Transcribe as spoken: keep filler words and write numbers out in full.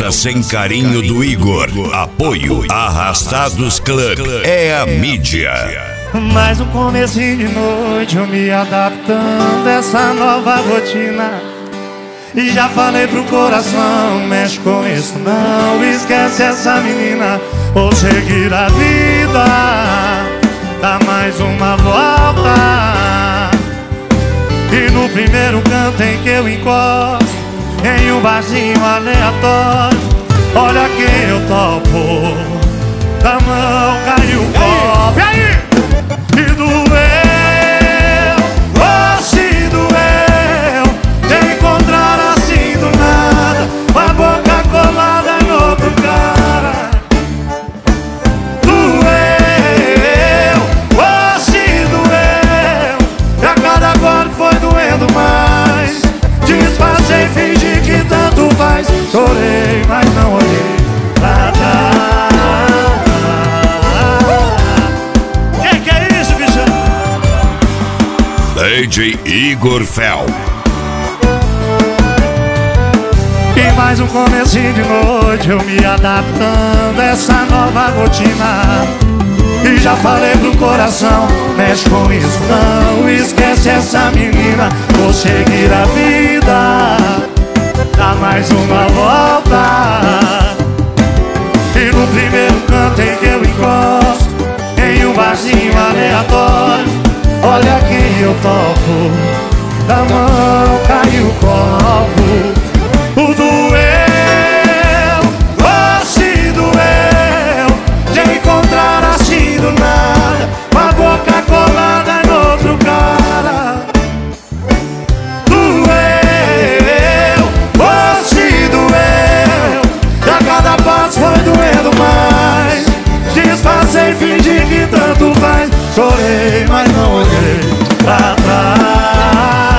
Boca Sem Carinho do Igor. Apoio Arrastados Club. É a mídia. Mais um comecinho de noite, eu me adaptando a essa nova rotina. E já falei pro coração, mexe com isso não, esquece essa menina. Vou seguir a vida, dá mais uma volta. E no primeiro canto em que eu encosto, em um barzinho aleatório, olha quem eu topo, da mão caiu o copo. E aí? E doeu, oh se doeu, te encontrar assim do nada, com a boca colada no outro cara. Doeu, oh se doeu, e a cada golpe foi doendo mais. Disfarcei, fingi que tanto faz, chorei, mas não olhei pra trás. D J Igor Fel. E mais um comecinho de noite, eu me adaptando a essa nova rotina. E já falei pro coração, mexe com isso não, esquece essa menina. Vou seguir a vida, dá mais uma volta. E no primeiro canto em que eu encosto, em um barzinho aleatório, olha quem eu topo, da mão caiu o copo. O doeu, oh se doeu, de encontrar assim do nada, com a boca colada no outro cara. Doeu, oh se doeu, e a cada passo foi doendo mais. Disfarcei, fingi que tanto faz, chorei, mas não olhei pra trás.